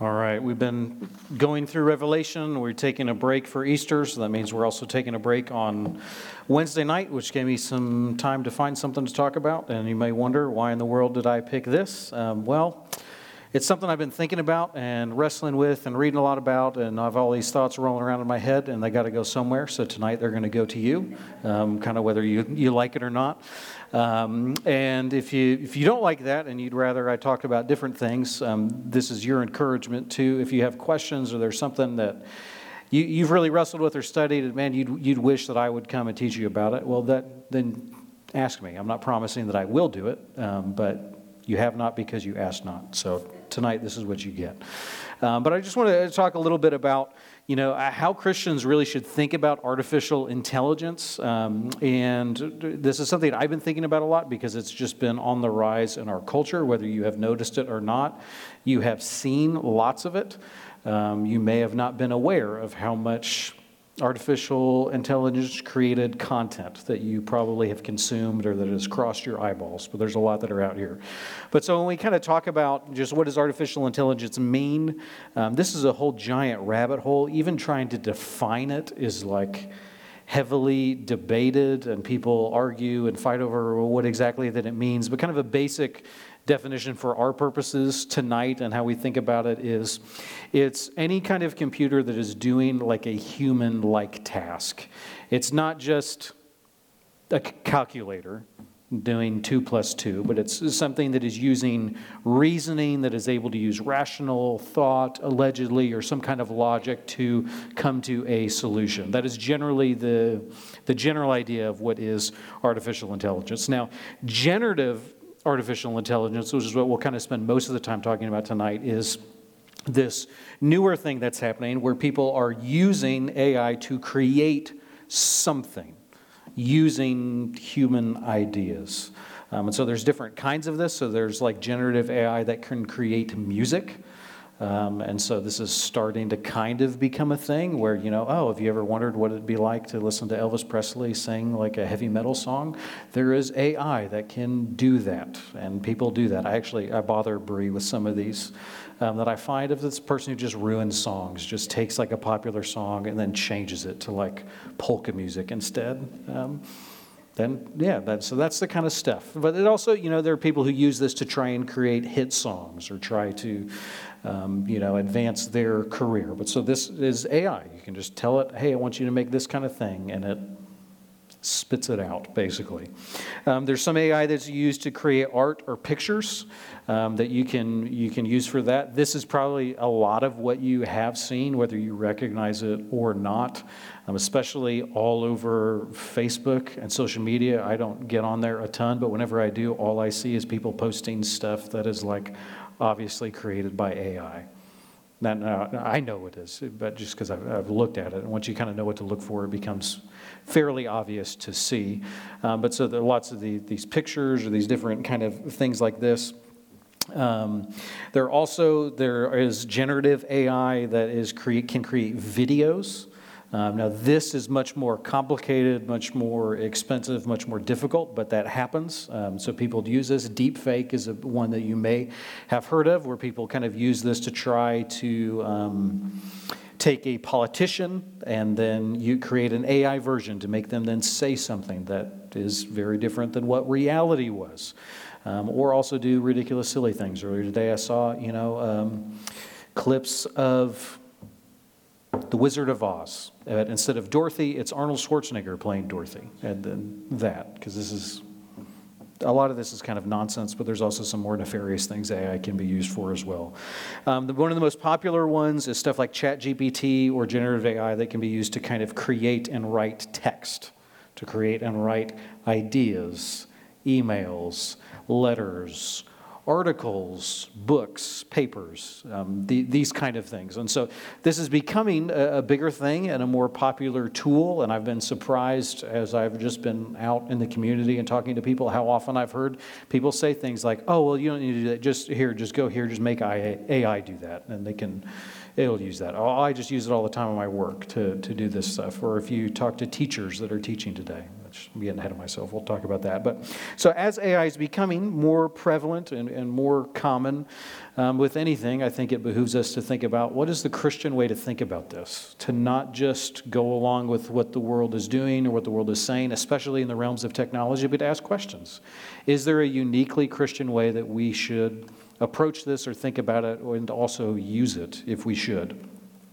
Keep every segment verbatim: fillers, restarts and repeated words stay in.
All right, we've been going through Revelation. We're taking a break for Easter, so that means we're also taking a break on Wednesday night, which gave me some time to find something to talk about. And you may wonder, why in the world did I pick this? Um, well, it's something I've been thinking about and wrestling with and reading a lot about, and I have all these thoughts rolling around in my head, and they got to go somewhere. So tonight they're going to go to you, um, kind of whether you, you like it or not. Um, and if you if you don't like that and you'd rather I talk about different things, um, this is your encouragement too. If you have questions or there's something that you, you've really wrestled with or studied, and man, you'd you'd wish that I would come and teach you about it. Well, that then ask me. I'm not promising that I will do it, um, but you have not because you ask not. So tonight, this is what you get. Um, but I just want to talk a little bit about, you know, how Christians really should think about artificial intelligence. Um, and this is something I've been thinking about a lot because it's just been on the rise in our culture, whether you have noticed it or not. You have seen lots of it. Um, you may have not been aware of how much artificial intelligence created content that you probably have consumed or that has crossed your eyeballs, but there's a lot that are out here. But so when we kind of talk about just what does artificial intelligence mean, um, this is a whole giant rabbit hole. Even trying to define it is like heavily debated, and people argue and fight over what exactly that it means. But kind of a basic definition for our purposes tonight and how we think about it is it's any kind of computer that is doing like a human-like task. It's not just a calculator doing two plus two, but it's something that is using reasoning, that is able to use rational thought, allegedly, or some kind of logic to come to a solution. That is generally the, the general idea of what is artificial intelligence. Now, generative artificial intelligence, which is what we'll kind of spend most of the time talking about tonight, is this newer thing that's happening where people are using A I to create something using human ideas. Um, and so there's different kinds of this. So there's like generative A I that can create music. Um, and so this is starting to kind of become a thing where, you know, oh, have you ever wondered what it'd be like to listen to Elvis Presley sing like a heavy metal song? There is A I that can do that, and people do that. I actually, I bother Bree with some of these um, that I find of this person who just ruins songs, just takes like a popular song and then changes it to like polka music instead. Um, Then, yeah, that, so that's the kind of stuff. But it also, you know, there are people who use this to try and create hit songs or try to, um, you know, advance their career. But so this is A I. You can just tell it, hey, I want you to make this kind of thing, and it spits it out, basically. Um, there's some A I that's used to create art or pictures um, that you can you can use for that. This is probably a lot of what you have seen, whether you recognize it or not, um, especially all over Facebook and social media. I don't get on there a ton, but whenever I do, all I see is people posting stuff that is like obviously created by A I. Now, now, I know it is, but just because I've, I've looked at it, and once you kind of know what to look for, it becomes fairly obvious to see. Um, but so there are lots of the, these pictures or these different kind of things like this. Um, there also there is generative A I that is create can create videos. Um, now, this is much more complicated, much more expensive, much more difficult, but that happens. Um, so people use this. Deepfake is a, one that you may have heard of, where people kind of use this to try to um, take a politician and then you create an A I version to make them then say something that is very different than what reality was. Um, or also do ridiculous, silly things. Earlier today I saw, you know, um, clips of The Wizard of Oz. Uh, instead of Dorothy, it's Arnold Schwarzenegger playing Dorothy. And then that, because this is, a lot of this is kind of nonsense, but there's also some more nefarious things A I can be used for as well. Um, the, one of the most popular ones is stuff like ChatGPT or generative A I that can be used to kind of create and write text, to create and write ideas, emails, letters, articles, books, papers, um, the, these kind of things. And so this is becoming a, a bigger thing and a more popular tool. And I've been surprised as I've just been out in the community and talking to people how often I've heard people say things like, oh, well, you don't need to do that. Just here, just go here, just make A I do that. And they can, it'll use that. Oh, I just use it all the time in my work to, to do this stuff. Or if you talk to teachers that are teaching today. which I'm getting ahead of myself. We'll talk about that. But so as A I is becoming more prevalent and, and more common um, with anything, I think it behooves us to think about what is the Christian way to think about this, to not just go along with what the world is doing or what the world is saying, especially in the realms of technology, but to ask questions. Is there a uniquely Christian way that we should approach this or think about it and also use it if we should?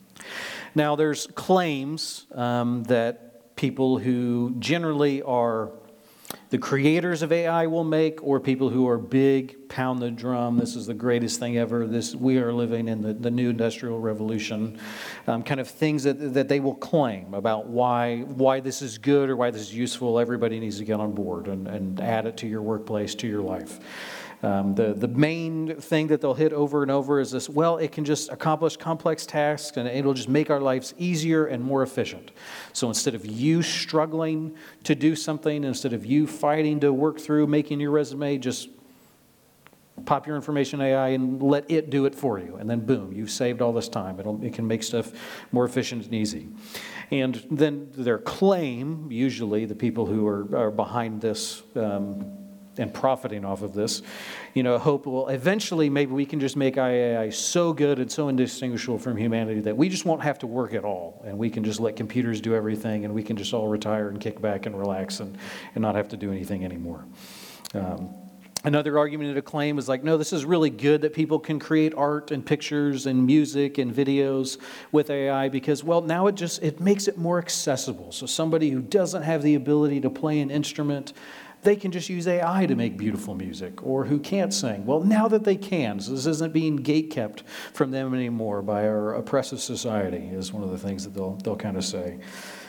Now, there's claims um, that people who generally are the creators of A I will make, or people who are big, pound the drum, this is the greatest thing ever, this we are living in the, the new industrial revolution, um, kind of things that, that they will claim about why why this is good or why this is useful. Everybody needs to get on board and, and add it to your workplace, to your life. Um, the, the main thing that they'll hit over and over is this, well, it can just accomplish complex tasks and it'll just make our lives easier and more efficient. So instead of you struggling to do something, instead of you fighting to work through making your resume, just pop your information A I and let it do it for you. And then boom, you've saved all this time. It'll, it can make stuff more efficient and easy. And then their claim, usually the people who are, are behind this um, and profiting off of this, you know, hope, well, eventually maybe we can just make A I so good and so indistinguishable from humanity that we just won't have to work at all, and we can just let computers do everything, and we can just all retire and kick back and relax and, and not have to do anything anymore. Um, Another argument to claim is like, no, this is really good that people can create art and pictures and music and videos with A I because, well, now it just, it makes it more accessible. So somebody who doesn't have the ability to play an instrument, they can just use A I to make beautiful music, or who can't sing. Well, now that they can, so this isn't being gatekept from them anymore by our oppressive society, is one of the things that they'll they'll kind of say.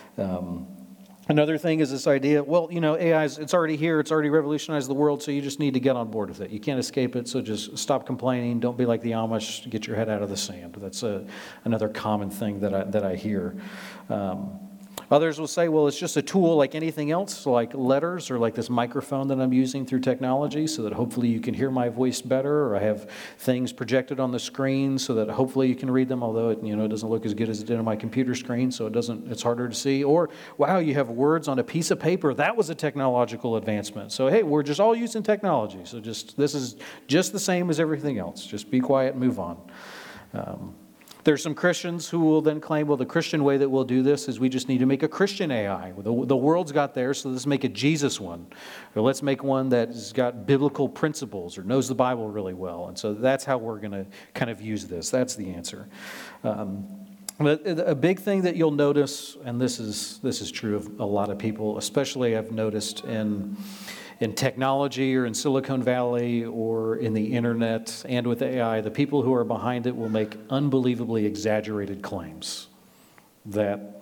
Um, another thing is this idea, well, you know, A I, is, it's already here, it's already revolutionized the world, so you just need to get on board with it. You can't escape it, so just stop complaining. Don't be like the Amish, get your head out of the sand. That's a, another common thing that I, that I hear. Um, Others will say, well, it's just a tool like anything else, like letters or like this microphone that I'm using through technology so that hopefully you can hear my voice better, or I have things projected on the screen so that hopefully you can read them, although it, you know, it doesn't look as good as it did on my computer screen, so it doesn't, it's harder to see. Or, wow, you have words on a piece of paper. That was a technological advancement. So, hey, we're just all using technology. So just this is just the same as everything else. Just be quiet and move on. Um, There's some Christians who will then claim, well, the Christian way that we'll do this is we just need to make a Christian A I. The, the world's got theirs, so let's make a Jesus one. Or let's make one that's got biblical principles or knows the Bible really well. And so that's how we're going to kind of use this. That's the answer. Um, but a big thing that you'll notice, and this is this is true of a lot of people, especially I've noticed in in technology or in Silicon Valley or in the internet and with A I, the people who are behind it will make unbelievably exaggerated claims that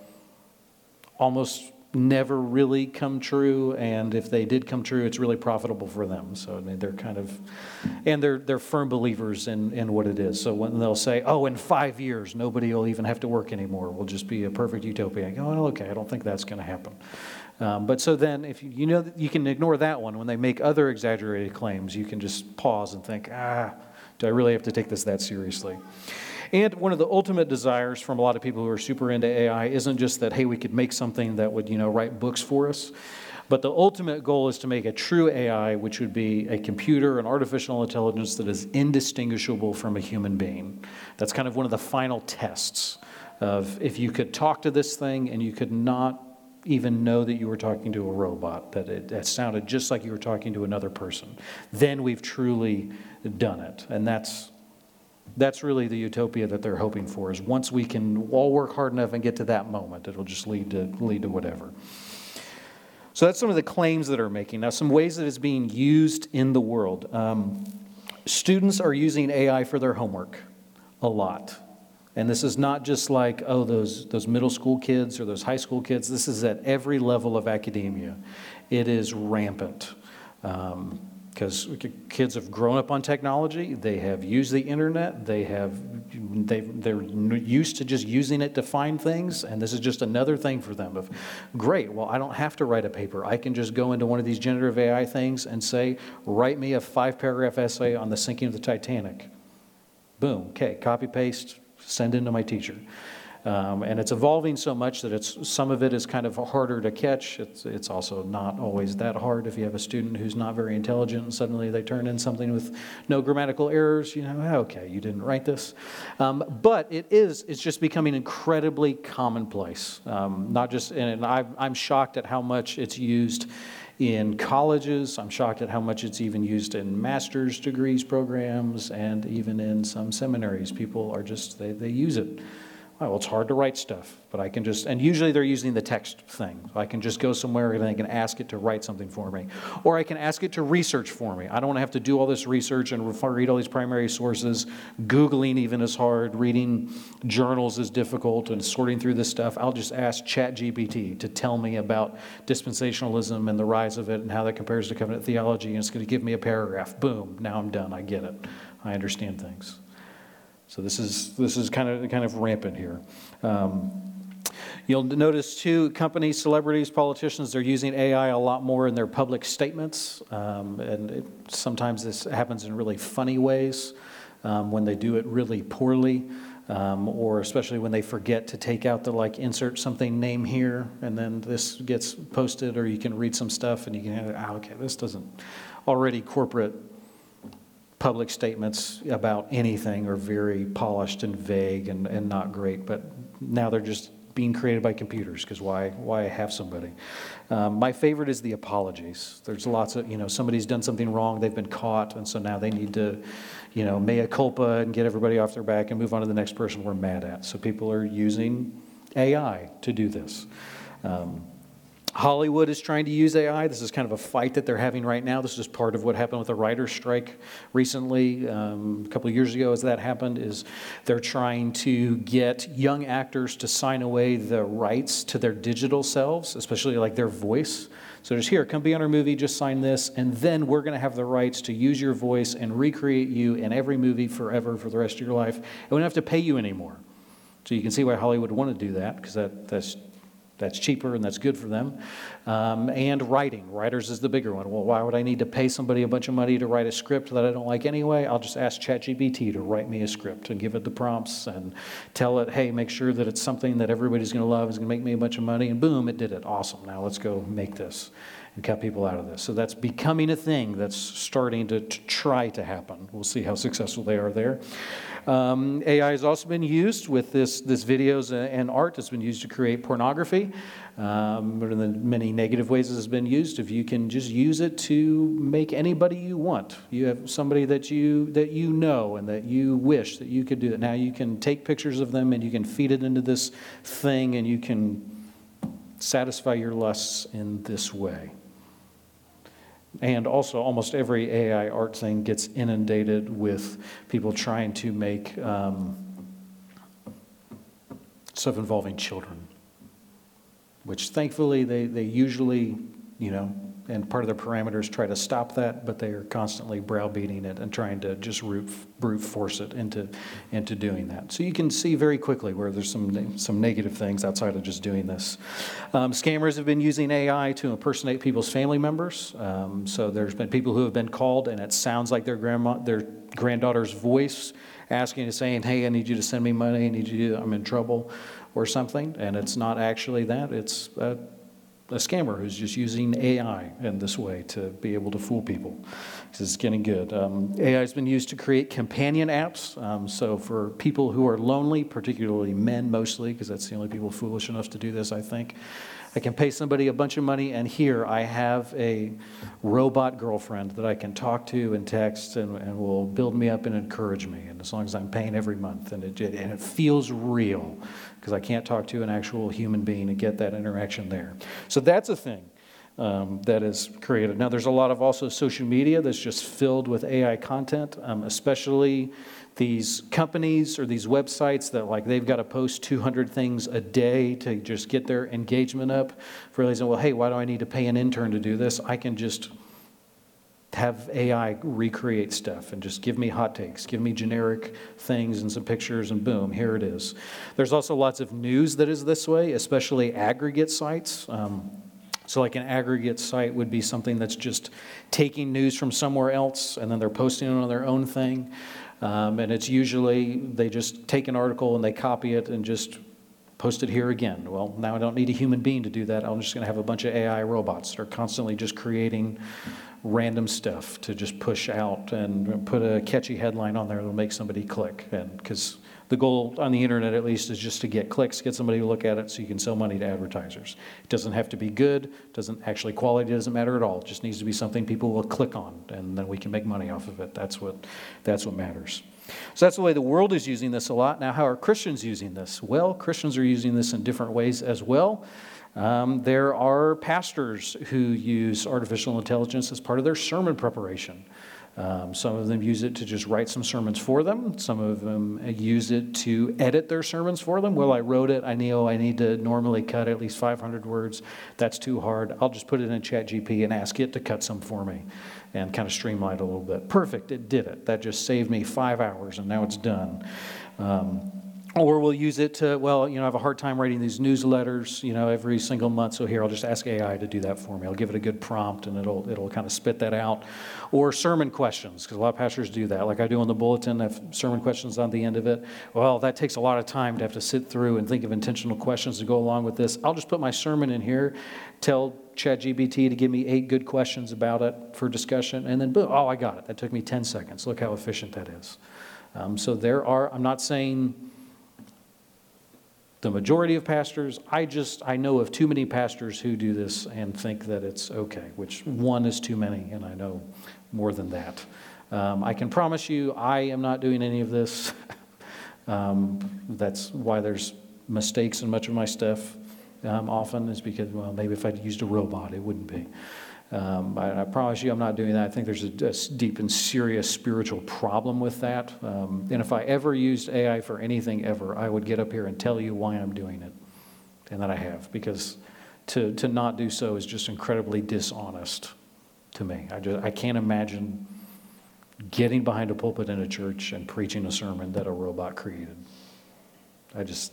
almost never really come true, and if they did come true, it's really profitable for them. So I mean, they're kind of, and they're they're firm believers in, in what it is. So when they'll say, oh, in five years, nobody will even have to work anymore. We'll just be a perfect utopia. I go, oh, okay, I don't think that's going to happen. Um, but so then, if you, you know, you can ignore that one. When they make other exaggerated claims, you can just pause and think, ah, do I really have to take this that seriously? And one of the ultimate desires from a lot of people who are super into A I isn't just that, hey, we could make something that would, you know, write books for us. But the ultimate goal is to make a true A I, which would be a computer, an artificial intelligence that is indistinguishable from a human being. That's kind of one of the final tests of if you could talk to this thing and you could not even know that you were talking to a robot, that it that sounded just like you were talking to another person, then we've truly done it. And that's that's really the utopia that they're hoping for, is once we can all work hard enough and get to that moment, it'll just lead to lead to whatever. So that's some of the claims that are making. Now, some ways that it's being used in the world. Um, students are using A I for their homework a lot. And this is not just like, oh, those those middle school kids or those high school kids. This is at every level of academia. It is rampant. Um, because kids have grown up on technology, they have used the internet, they have, they, they're used to just using it to find things, and this is just another thing for them of, great, well, I don't have to write a paper. I can just go into one of these generative A I things and say, write me a five-paragraph essay on the sinking of the Titanic. Boom, okay, copy-paste, send in to my teacher. Um, and it's evolving so much that it's some of it is kind of harder to catch. It's, it's also not always that hard. If you have a student who's not very intelligent and suddenly they turn in something with no grammatical errors, you know, okay, you didn't write this. Um, but it is, it's just becoming incredibly commonplace. Um, not just, and I, I'm shocked at how much it's used in colleges. I'm shocked at how much it's even used in master's degrees programs and even in some seminaries. People are just, they, they use it. Well, it's hard to write stuff, but I can just, and usually they're using the text thing. I can just go somewhere and I can ask it to write something for me. Or I can ask it to research for me. I don't want to have to do all this research and read all these primary sources. Googling even is hard. Reading journals is difficult, and sorting through this stuff. I'll just ask ChatGPT to tell me about dispensationalism and the rise of it and how that compares to covenant theology, and it's going to give me a paragraph. Boom, now I'm done. I get it. I understand things. So this is this is kind of kind of rampant here. Um, you'll notice too, companies, celebrities, politicians, they're using A I a lot more in their public statements, um, and it, sometimes this happens in really funny ways um, when they do it really poorly, um, or especially when they forget to take out the like insert something name here, and then this gets posted, or you can read some stuff and you can, oh, okay, this doesn't already corporate. Public statements about anything are very polished and vague and, and not great, but now they're just being created by computers, because why why have somebody? Um, my favorite is the apologies. There's lots of, you know, somebody's done something wrong, they've been caught, and so now they need to, you know, mea culpa and get everybody off their back and move on to the next person we're mad at. So people are using A I to do this. Um, Hollywood is trying to use A I. This is kind of a fight that they're having right now. This is part of what happened with the writer's strike recently, um, a couple of years ago as that happened, is they're trying to get young actors to sign away the rights to their digital selves, especially like their voice. So just here, come be on our movie, just sign this, and then we're going to have the rights to use your voice and recreate you in every movie forever for the rest of your life. And we don't have to pay you anymore. So you can see why Hollywood would want to do that, because that, that's That's cheaper and that's good for them. Um, and writing. Writers is the bigger one. Well, why would I need to pay somebody a bunch of money to write a script that I don't like anyway? I'll just ask ChatGPT to write me a script and give it the prompts and tell it, hey, make sure that it's something that everybody's going to love, is going to make me a bunch of money, and boom, it did it. Awesome. Now let's go make this and cut people out of this. So that's becoming a thing that's starting to, to try to happen. We'll see how successful they are there. Um, A I has also been used with this, this videos and art. It's been used to create pornography. Um, but in the many negative ways it has been used, if you can just use it to make anybody you want. You have somebody that you that you know and that you wish that you could do it. Now you can take pictures of them and you can feed it into this thing and you can satisfy your lusts in this way. And also, almost every A I art thing gets inundated with people trying to make um, stuff involving children, which thankfully they, they usually, you know, and part of their parameters try to stop that, but they are constantly browbeating it and trying to just brute, brute force it into, into doing that. So you can see very quickly where there's some, some negative things outside of just doing this. Um, scammers have been using A I to impersonate people's family members. Um, so there's been people who have been called and it sounds like their grandma, their granddaughter's voice asking and saying, hey, I need you to send me money, I need you to, I'm in trouble or something. And it's not actually that, it's uh, a scammer who's just using A I in this way to be able to fool people. This is getting good. Um, A I has been used to create companion apps. Um, so for people who are lonely, particularly men mostly, because that's the only people foolish enough to do this, I think, I can pay somebody a bunch of money, and here I have a robot girlfriend that I can talk to and text and, and will build me up and encourage me. And as long as I'm paying every month, and it, and it feels real, because I can't talk to an actual human being and get that interaction there. So that's a thing um, that is created. Now, there's a lot of also social media that's just filled with A I content, um, especially these companies or these websites that like they've got to post two hundred things a day to just get their engagement up. For realizing, well, hey, why do I need to pay an intern to do this? I can just have A I recreate stuff and just give me hot takes, give me generic things and some pictures, and boom, here it is. There's also lots of news that is this way, especially aggregate sites. Um, so like an aggregate site would be something that's just taking news from somewhere else and then they're posting it on their own thing. Um, and it's usually they just take an article and they copy it and just Post it here again. Well, now I don't need a human being to do that. I'm just going to have a bunch of A I robots that are constantly just creating random stuff to just push out and put a catchy headline on there that'll make somebody click. And because the goal on the internet, at least, is just to get clicks, get somebody to look at it so you can sell money to advertisers. It doesn't have to be good. Doesn't actually quality doesn't matter at all. It just needs to be something people will click on, and then we can make money off of it. That's what that's what matters. So that's the way the world is using this a lot. Now, how are Christians using this? Well, Christians are using this in different ways as well. Um, there are pastors who use artificial intelligence as part of their sermon preparation. Um, some of them use it to just write some sermons for them. Some of them use it to edit their sermons for them. Well, I wrote it. I know I need to normally cut at least five hundred words. That's too hard. I'll just put it in ChatGPT and ask it to cut some for me and kind of streamline it a little bit. Perfect. It did it. That just saved me five hours, and now it's done. Um, Or we'll use it to, well, you know, I have a hard time writing these newsletters, you know, every single month. So here, I'll just ask A I to do that for me. I'll give it a good prompt, and it'll it'll kind of spit that out. Or sermon questions, because a lot of pastors do that. Like I do on the bulletin, I have sermon questions on the end of it. Well, that takes a lot of time to have to sit through and think of intentional questions to go along with this. I'll just put my sermon in here, tell ChatGPT to give me eight good questions about it for discussion, and then boom, oh, I got it. That took me ten seconds. Look how efficient that is. Um, so there are, I'm not saying the majority of pastors, I just, I know of too many pastors who do this and think that it's okay, which one is too many, and I know more than that. Um, I can promise you I am not doing any of this. um, that's why there's mistakes in much of my stuff um, often, is because, well, maybe if I'd used a robot, it wouldn't be. Um, I, I promise you I'm not doing that. I think there's a, a deep and serious spiritual problem with that. Um, and if I ever used A I for anything ever, I would get up here and tell you why I'm doing it. And that I have. Because to, to not do so is just incredibly dishonest to me. I, just, I can't imagine getting behind a pulpit in a church and preaching a sermon that a robot created. I just...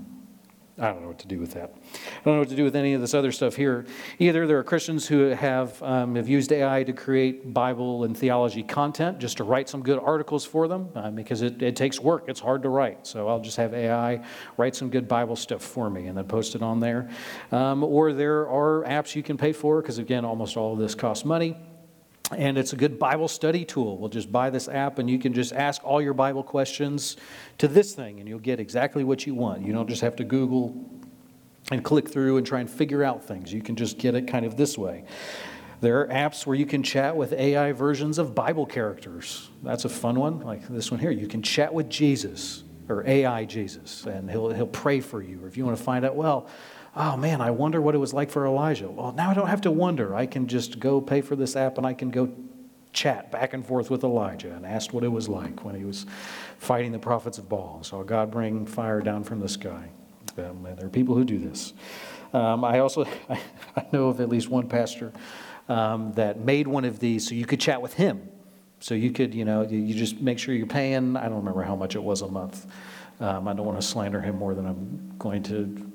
I don't know what to do with that. I don't know what to do with any of this other stuff here. Either there are Christians who have um, have used A I to create Bible and theology content, just to write some good articles for them, uh, because it, it takes work. It's hard to write. So I'll just have A I write some good Bible stuff for me and then post it on there. Um, or there are apps you can pay for, because again, almost all of this costs money. And it's a good Bible study tool. We'll just buy this app, and you can just ask all your Bible questions to this thing, and you'll get exactly what you want. You don't just have to Google and click through and try and figure out things. You can just get it kind of this way. There are apps where you can chat with A I versions of Bible characters. That's a fun one, like this one here. You can chat with Jesus, or A I Jesus, and he'll he'll pray for you. Or if you want to find out, well, oh man, I wonder what it was like for Elijah. Well, now I don't have to wonder. I can just go pay for this app, and I can go chat back and forth with Elijah and ask what it was like when he was fighting the prophets of Baal. Saw God bring fire down from the sky. Um, and there are people who do this. Um, I also I, I know of at least one pastor um, that made one of these so you could chat with him. So you could, you know, you, you just make sure you're paying. I don't remember how much it was a month. Um, I don't want to slander him more than I'm going to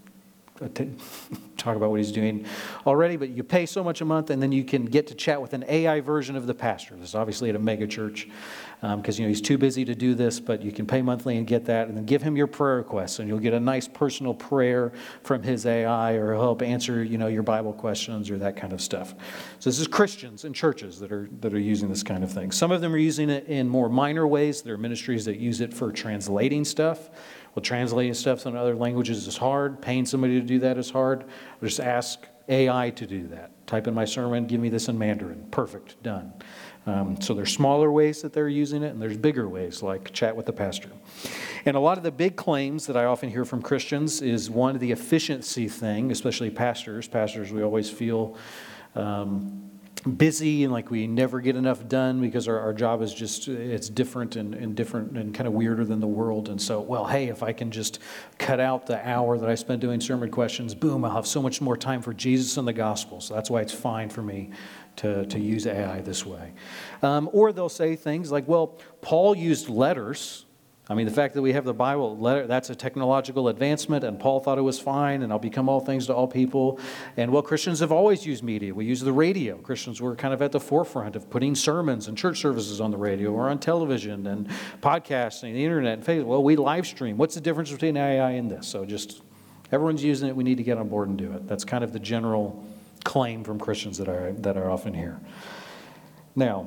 talk about what he's doing already, but you pay so much a month, and then you can get to chat with an A I version of the pastor. This is obviously at a mega church, because um, you know he's too busy to do this, but you can pay monthly and get that, and then give him your prayer requests, and you'll get a nice personal prayer from his A I, or he'll help answer you know your Bible questions or that kind of stuff. So this is Christians and churches that are that are using this kind of thing. Some of them are using it in more minor ways. There are ministries that use it for translating stuff. Well, translating stuff in other languages is hard. Paying somebody to do that is hard. I'll just ask A I to do that. Type in my sermon, give me this in Mandarin. Perfect, done. Um, so there's smaller ways that they're using it, and there's bigger ways, like chat with the pastor. And a lot of the big claims that I often hear from Christians is, one, the efficiency thing, especially pastors. Pastors, we always feel um, busy and like we never get enough done because our, our job is just, it's different and, and different and kind of weirder than the world. And so, well, hey, if I can just cut out the hour that I spend doing sermon questions, boom, I'll have so much more time for Jesus and the gospel. So that's why it's fine for me to, to use A I this way. Um, or they'll say things like, well, Paul used letters, I mean, the fact that we have the Bible, that's a technological advancement, and Paul thought it was fine, and I'll become all things to all people. And well, Christians have always used media. We use the radio. Christians were kind of at the forefront of putting sermons and church services on the radio or on television and podcasting, the internet, and Facebook. Well, we live stream. What's the difference between A I and this? So just everyone's using it. We need to get on board and do it. That's kind of the general claim from Christians that are that are often here. Now,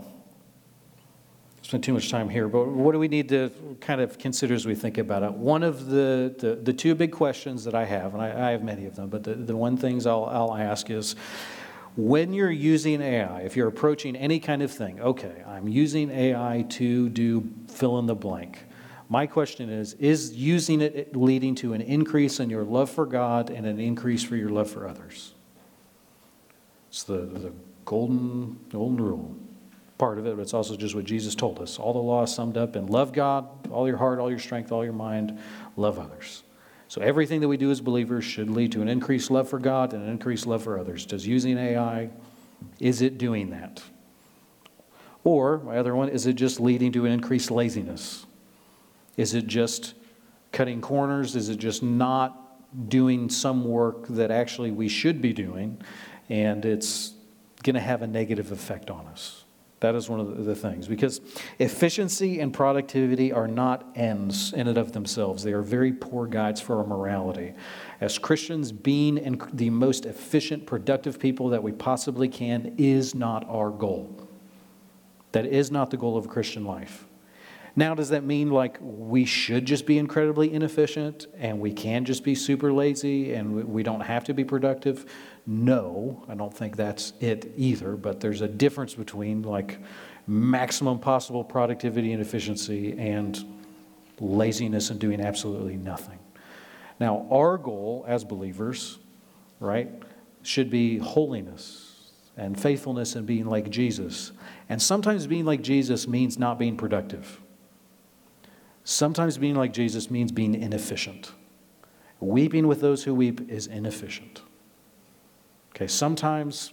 spend too much time here, but what do we need to kind of consider as we think about it? One of the, the, the two big questions that I have, and I, I have many of them, but the, the one things I'll, I'll ask is, when you're using A I, if you're approaching any kind of thing, okay, I'm using A I to do fill in the blank. My question is, is using it leading to an increase in your love for God and an increase for your love for others? It's the, the golden, golden rule. Part of it, but it's also just what Jesus told us. All the law is summed up in love God, all your heart, all your strength, all your mind, love others. So everything that we do as believers should lead to an increased love for God and an increased love for others. Does using A I, is it doing that? Or, my other one, is it just leading to an increased laziness? Is it just cutting corners? Is it just not doing some work that actually we should be doing, and it's going to have a negative effect on us? That is one of the things, because efficiency and productivity are not ends in and of themselves. They are very poor guides for our morality. As Christians, being the most efficient, productive people that we possibly can is not our goal. That is not the goal of a Christian life. Now, does that mean like we should just be incredibly inefficient and we can just be super lazy and we don't have to be productive? No, I don't think that's it either, but there's a difference between like maximum possible productivity and efficiency and laziness and doing absolutely nothing. Now, our goal as believers, right, should be holiness and faithfulness and being like Jesus. And sometimes being like Jesus means not being productive. Sometimes being like Jesus means being inefficient. Weeping with those who weep is inefficient. Okay, sometimes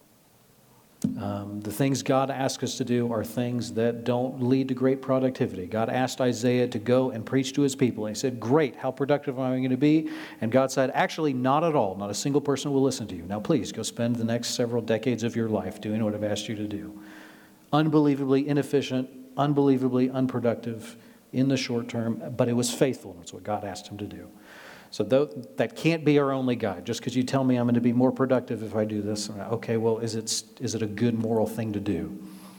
um, the things God asks us to do are things that don't lead to great productivity. God asked Isaiah to go and preach to his people. And he said, great, how productive am I going to be? And God said, actually, not at all. Not a single person will listen to you. Now, please, go spend the next several decades of your life doing what I've asked you to do. Unbelievably inefficient, unbelievably unproductive in the short term, but it was faithful. That's what God asked him to do. So that can't be our only guide. Just because you tell me I'm going to be more productive if I do this, okay, well, is it is it a good moral thing to do?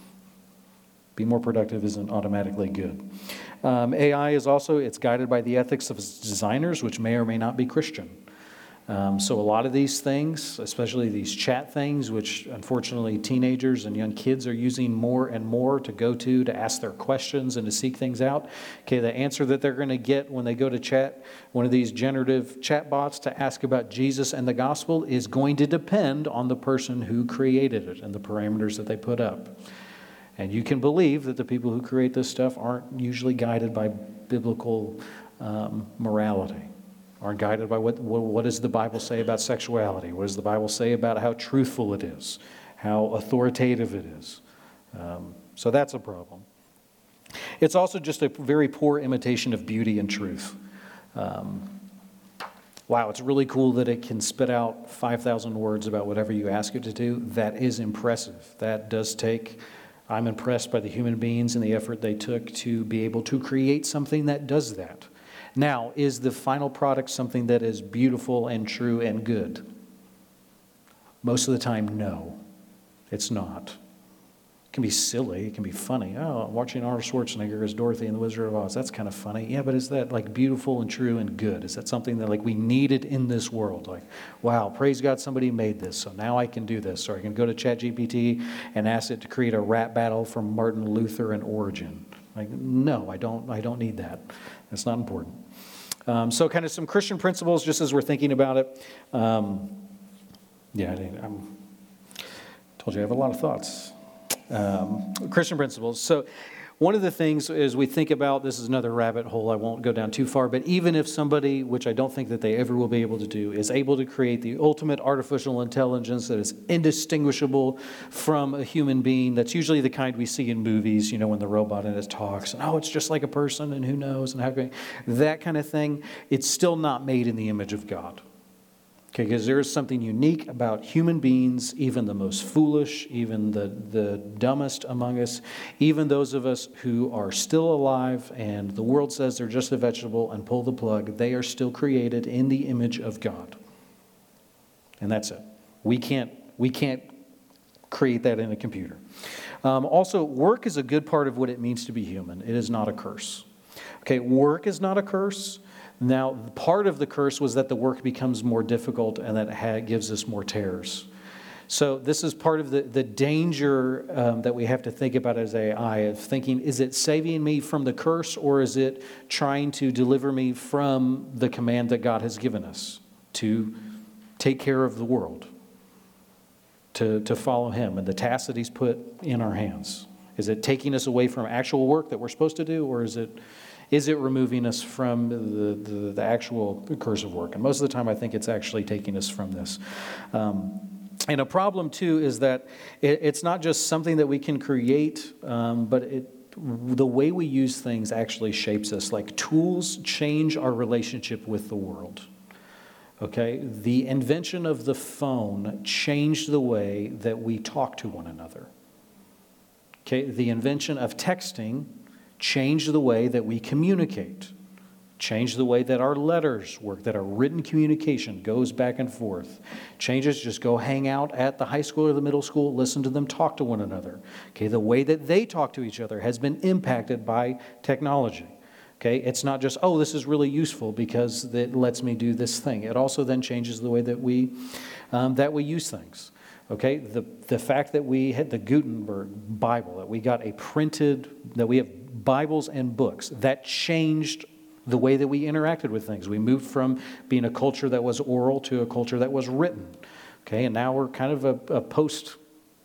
Be more productive isn't automatically good. Um, A I is also, it's guided by the ethics of its designers, which may or may not be Christian. Um, so a lot of these things, especially these chat things, which unfortunately teenagers and young kids are using more and more to go to, to ask their questions and to seek things out. Okay, the answer that they're going to get when they go to chat, one of these generative chat bots to ask about Jesus and the gospel is going to depend on the person who created it and the parameters that they put up. And you can believe that the people who create this stuff aren't usually guided by biblical um, morality. Aren't guided by what, what, what does the Bible say about sexuality? What does the Bible say about how truthful it is? How authoritative it is? Um, so that's a problem. It's also just a very poor imitation of beauty and truth. Um, wow, it's really cool that it can spit out five thousand words about whatever you ask it to do. That is impressive. That does take, I'm impressed by the human beings and the effort they took to be able to create something that does that. Now, is the final product something that is beautiful and true and good? Most of the time, no, it's not. It can be silly, it can be funny. Oh, I'm watching Arnold Schwarzenegger as Dorothy in The Wizard of Oz. That's kind of funny. Yeah, but is that like beautiful and true and good? Is that something that like we needed in this world? Like, wow, praise God, somebody made this, so now I can do this. Or I can go to ChatGPT and ask it to create a rap battle from Martin Luther and Origin. Like, no, I don't. I don't need that. That's not important. Um, so, kind of some Christian principles, just as we're thinking about it. Um, yeah, I I'm, told you I have a lot of thoughts. Um, Christian principles. So, one of the things as we think about, this is another rabbit hole, I won't go down too far, but even if somebody, which I don't think that they ever will be able to do, is able to create the ultimate artificial intelligence that is indistinguishable from a human being, that's usually the kind we see in movies, you know, when the robot in it talks, and oh, it's just like a person, and who knows, and how can, that kind of thing, it's still not made in the image of God. Okay, because there is something unique about human beings, even the most foolish, even the, the dumbest among us, even those of us who are still alive and the world says they're just a vegetable and pull the plug, they are still created in the image of God. And that's it. We can't, we can't create that in a computer. Um, also, work is a good part of what it means to be human. It is not a curse. Okay, work is not a curse. Now, part of the curse was that the work becomes more difficult and that it ha- gives us more terrors. So this is part of the, the danger um, that we have to think about as A I, of thinking, is it saving me from the curse, or is it trying to deliver me from the command that God has given us to take care of the world, to, to follow Him and the tasks that He's put in our hands? Is it taking us away from actual work that we're supposed to do, or is it... Is it removing us from the, the, the actual curse of work? And most of the time, I think it's actually taking us from this. Um, and a problem, too, is that it, it's not just something that we can create, um, but it, the way we use things actually shapes us. Like tools change our relationship with the world. Okay? The invention of the phone changed the way that we talk to one another. Okay? The invention of texting change the way that we communicate, change the way that our letters work, that our written communication goes back and forth. Changes, just go hang out at the high school or the middle school, listen to them talk to one another. Okay, the way that they talk to each other has been impacted by technology. Okay, it's not just, oh, this is really useful because it lets me do this thing. It also then changes the way that we um, that we use things. Okay, the the fact that we had the Gutenberg Bible, that we got a printed, that we have Bibles and books, that changed the way that we interacted with things. We moved from being a culture that was oral to a culture that was written. Okay, and now we're kind of a, a post.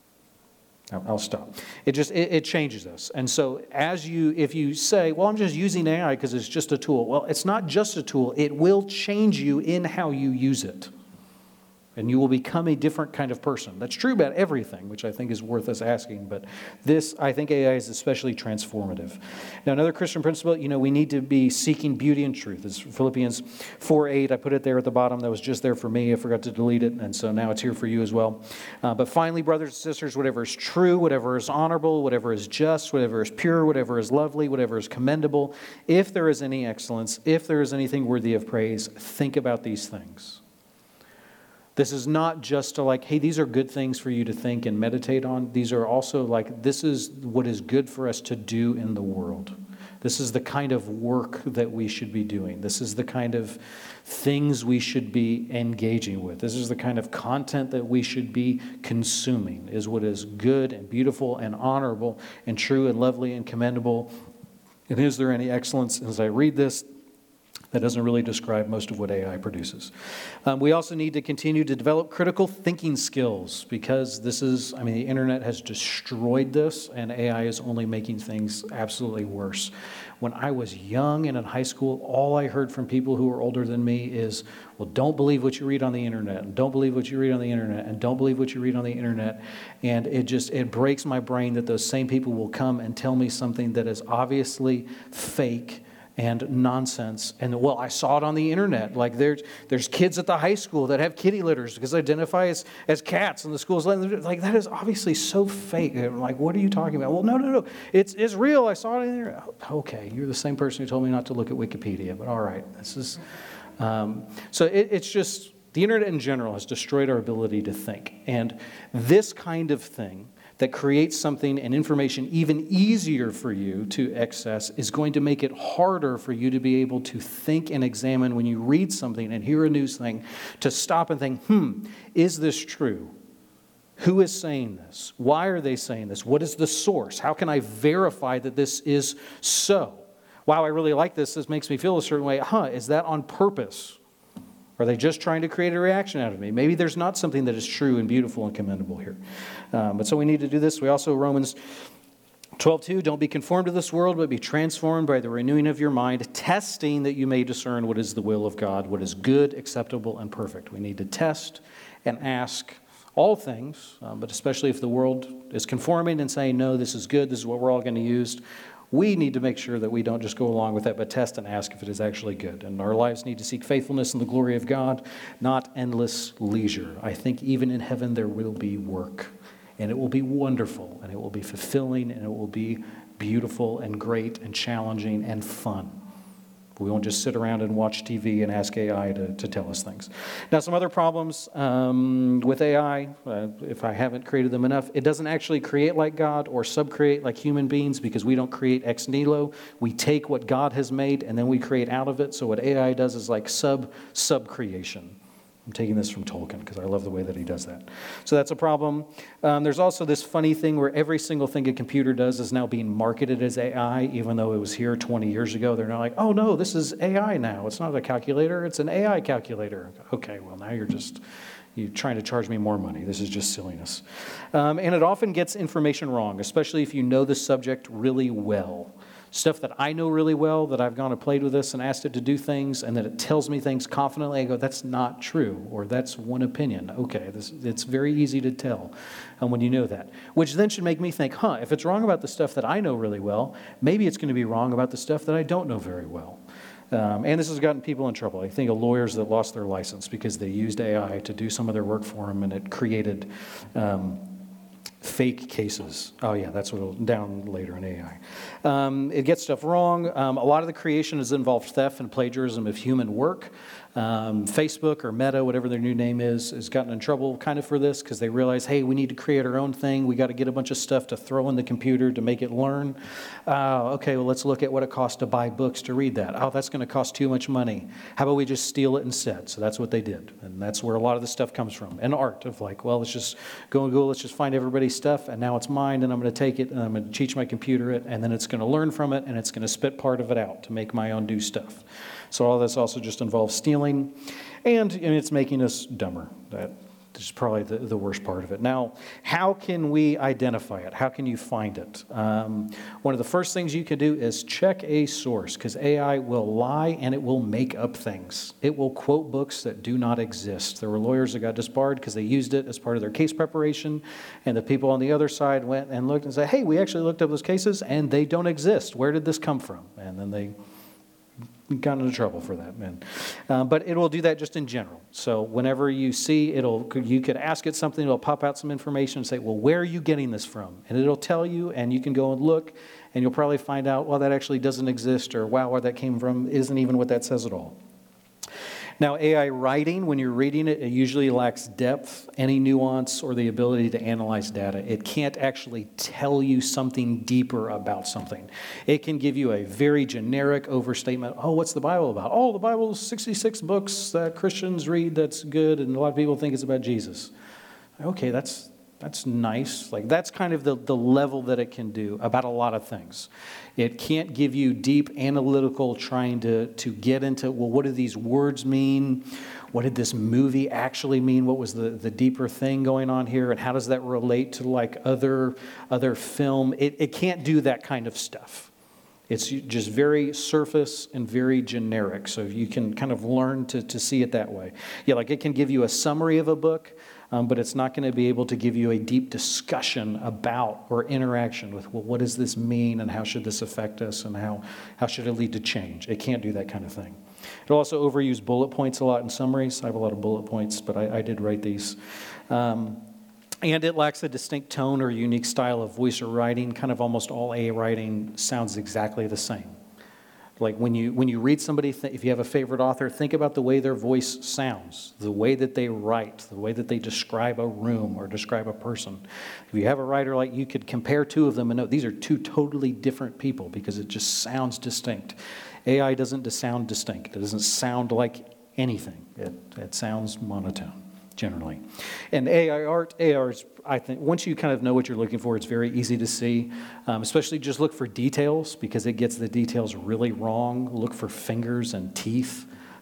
I'll stop. It just it, it changes us. And so as you, if you say, well, I'm just using A I because it's just a tool. Well, it's not just a tool. It will change you in how you use it. And you will become a different kind of person. That's true about everything, which I think is worth us asking. But this, I think A I is especially transformative. Now, another Christian principle, you know, we need to be seeking beauty and truth. It's Philippians four eight. I put it there at the bottom. That was just there for me. I forgot to delete it. And so now it's here for you as well. Uh, but finally, brothers and sisters, whatever is true, whatever is honorable, whatever is just, whatever is pure, whatever is lovely, whatever is commendable, if there is any excellence, if there is anything worthy of praise, think about these things. This is not just to like, hey, these are good things for you to think and meditate on. These are also like, this is what is good for us to do in the world. This is the kind of work that we should be doing. This is the kind of things we should be engaging with. This is the kind of content that we should be consuming, is what is good and beautiful and honorable and true and lovely and commendable. And is there any excellence? As I read this, that doesn't really describe most of what A I produces. Um, we also need to continue to develop critical thinking skills, because this is, I mean, the internet has destroyed this, and A I is only making things absolutely worse. When I was young and in high school, all I heard from people who were older than me is, well, don't believe what you read on the internet, and don't believe what you read on the internet, and don't believe what you read on the internet. And it just, it breaks my brain that those same people will come and tell me something that is obviously fake and nonsense. And, well, I saw it on the internet. Like, there's there's kids at the high school that have kitty litters because they identify as, as cats, and the school's like, that is obviously so fake. I'm like, what are you talking about? Well, no, no, no. It's it's real. I saw it in there. Okay, you're the same person who told me not to look at Wikipedia, but all right. This is um, so it, it's just, the internet in general has destroyed our ability to think. And this kind of thing that creates something and information even easier for you to access is going to make it harder for you to be able to think and examine when you read something and hear a news thing, to stop and think, hmm, is this true? Who is saying this? Why are they saying this? What is the source? How can I verify that this is so? Wow, I really like this. This makes me feel a certain way. Huh, is that on purpose? Are they just trying to create a reaction out of me? Maybe there's not something that is true and beautiful and commendable here. Um, but so we need to do this. We also, Romans twelve two, don't be conformed to this world, but be transformed by the renewing of your mind, testing that you may discern what is the will of God, what is good, acceptable, and perfect. We need to test and ask all things, um, but especially if the world is conforming and saying, no, this is good, this is what we're all going to use, we need to make sure that we don't just go along with that, but test and ask if it is actually good. And our lives need to seek faithfulness in the glory of God, not endless leisure. I think even in heaven there will be work, and it will be wonderful, and it will be fulfilling, and it will be beautiful and great and challenging and fun. We won't just sit around and watch T V and ask A I to, to tell us things. Now, some other problems um, with A I, uh, if I haven't created them enough, it doesn't actually create like God or subcreate like human beings because we don't create ex nihilo. We take what God has made and then we create out of it. So what A I does is like sub, sub-creation. I'm taking this from Tolkien because I love the way that he does that. So that's a problem. Um, there's also this funny thing where every single thing a computer does is now being marketed as A I, even though it was here twenty years ago. They're now like, oh no, this is A I now. It's not a calculator, it's an A I calculator. Okay, well now you're just you're trying to charge me more money. This is just silliness. Um, and it often gets information wrong, especially if you know the subject really well. Stuff that I know really well, that I've gone and played with this and asked it to do things, and that it tells me things confidently. I go, that's not true, or that's one opinion. Okay, this, it's very easy to tell um, when you know that. Which then should make me think, huh, if it's wrong about the stuff that I know really well, maybe it's going to be wrong about the stuff that I don't know very well. Um, and this has gotten people in trouble. I think of lawyers that lost their license because they used A I to do some of their work for them, and it created Um, fake cases. Oh yeah, that's what will down later in A I. Um, it gets stuff wrong. Um, a lot of the creation has involved theft and plagiarism of human work. Um, Facebook or Meta, whatever their new name is, has gotten in trouble kind of for this because they realize, hey, we need to create our own thing. We got to get a bunch of stuff to throw in the computer to make it learn. Uh, okay, well, let's look at what it costs to buy books to read that. Oh, that's going to cost too much money. How about we just steal it instead? So that's what they did. And that's where a lot of the stuff comes from. And art of like, well, let's just go and go, let's just find everybody's stuff, and now it's mine, and I'm going to take it, and I'm going to teach my computer it, and then it's going to learn from it, and it's going to spit part of it out to make my own do stuff. So all this also just involves stealing, and, and it's making us dumber. That is probably the, the worst part of it. Now, how can we identify it? How can you find it? Um, one of the first things you can do is check a source, because A I will lie and it will make up things. It will quote books that do not exist. There were lawyers that got disbarred because they used it as part of their case preparation, and the people on the other side went and looked and said, hey, we actually looked up those cases and they don't exist. Where did this come from? And then they got into trouble for that, man. Uh, but it will do that just in general. So whenever you see, it'll you could ask it something, it'll pop out some information and say, well, where are you getting this from? And it'll tell you, and you can go and look, and you'll probably find out, well, that actually doesn't exist, or wow, where that came from isn't even what that says at all. Now, A I writing, when you're reading it, it usually lacks depth, any nuance, or the ability to analyze data. It can't actually tell you something deeper about something. It can give you a very generic overstatement. Oh, what's the Bible about? Oh, the Bible is sixty-six books that Christians read that's good, and a lot of people think it's about Jesus. Okay, that's that's nice. Like, that's kind of the, the level that it can do about a lot of things. It can't give you deep analytical trying to, to get into, well, what do these words mean? What did this movie actually mean? What was the, the deeper thing going on here? And how does that relate to like other, other film? It, it can't do that kind of stuff. It's just very surface and very generic. So you can kind of learn to, to see it that way. Yeah, like it can give you a summary of a book, Um, but it's not going to be able to give you a deep discussion about or interaction with, well, what does this mean and how should this affect us and how, how should it lead to change? It can't do that kind of thing. It'll also overuse bullet points a lot in summaries. I have a lot of bullet points, but I, I did write these. Um, and it lacks a distinct tone or unique style of voice or writing. Kind of almost all A I writing sounds exactly the same. Like when you when you read somebody, th- if you have a favorite author, think about the way their voice sounds, the way that they write, the way that they describe a room or describe a person. If you have a writer like, you could compare two of them and know these are two totally different people because it just sounds distinct. A I doesn't sound distinct. It doesn't sound like anything. It, it sounds monotone, generally. And A I art, A I art is, I think, once you kind of know what you're looking for, it's very easy to see. Um, especially just look for details because it gets the details really wrong. Look for fingers and teeth.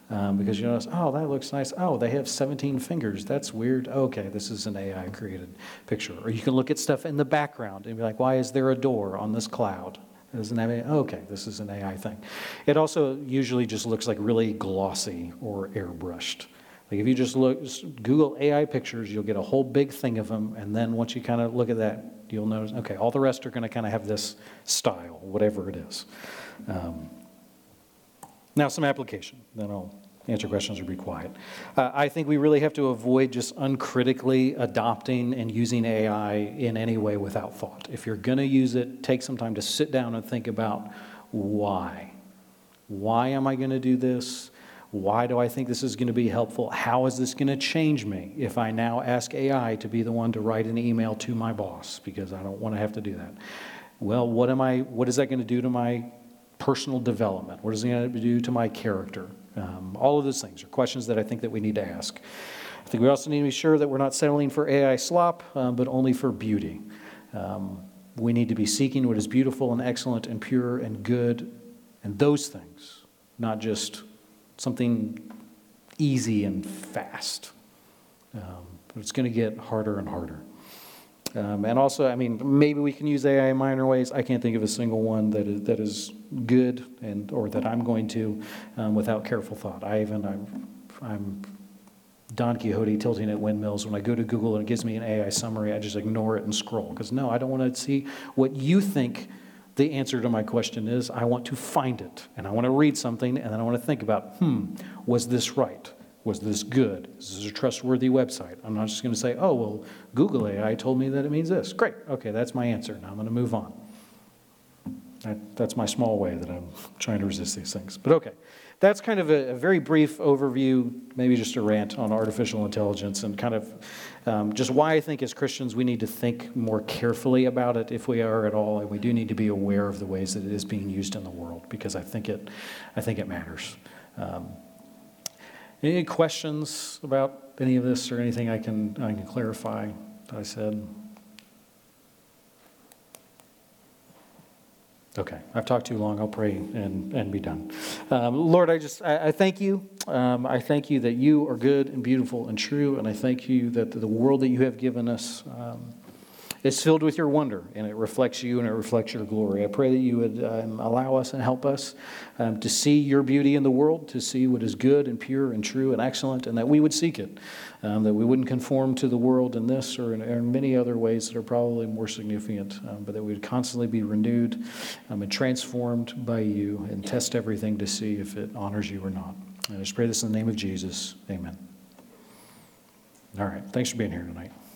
Um, because you notice, oh, that looks nice. Oh, they have seventeen fingers. That's weird. Okay, this is an A I-created picture. Or you can look at stuff in the background and be like, why is there a door on this cloud? Isn't that, okay, this is an A I thing. It also usually just looks like really glossy or airbrushed. Like if you just look, just Google A I pictures, you'll get a whole big thing of them. And then once you kind of look at that, you'll notice, okay, all the rest are going to kind of have this style, whatever it is. Um, Now, some application, then I'll answer questions or be quiet. Uh, I think we really have to avoid just uncritically adopting and using A I in any way without thought. If you're going to use it, take some time to sit down and think about why. Why am I going to do this? Why do I think this is going to be helpful? How is this going to change me if I now ask A I to be the one to write an email to my boss because I don't want to have to do that? Well, what am I? What is that going to do to my personal development? What is it going to do to my character? Um, all of those things are questions that I think that we need to ask. I think we also need to be sure that we're not settling for A I slop, um, but only for beauty. Um, we need to be seeking what is beautiful and excellent and pure and good and those things, not just something easy and fast. Um, but it's going to get harder and harder. Um, and also, I mean, maybe we can use A I in minor ways. I can't think of a single one that is, that is good and or that I'm going to um, without careful thought. I even, I'm, I'm Don Quixote tilting at windmills. When I go to Google and it gives me an A I summary, I just ignore it and scroll. Because no, I don't want to see what you think the answer to my question is. I want to find it. And I want to read something, and then I want to think about, hmm, was this right? Was this good? Is this a trustworthy website? I'm not just going to say, oh, well, Google A I told me that it means this. Great. Okay, that's my answer. Now I'm going to move on. That, that's my small way that I'm trying to resist these things. But okay, that's kind of a, a very brief overview, maybe just a rant on artificial intelligence and kind of um, just why I think as Christians we need to think more carefully about it if we are at all, and we do need to be aware of the ways that it is being used in the world because I think it, I think it matters. Um, Any questions about any of this or anything I can I can clarify that I said? Okay, I've talked too long. I'll pray and, and be done. Um, Lord, I just I, I thank you. Um, I thank you that you are good and beautiful and true, and I thank you that the world that you have given us um, is filled with your wonder, and it reflects you and it reflects your glory. I pray that you would um, allow us and help us um, to see your beauty in the world, to see what is good and pure and true and excellent, and that we would seek it, um, that we wouldn't conform to the world in this or in, or in many other ways that are probably more significant, um, but that we would constantly be renewed um, and transformed by you and test everything to see if it honors you or not. And I just pray this in the name of Jesus. Amen. All right. Thanks for being here tonight.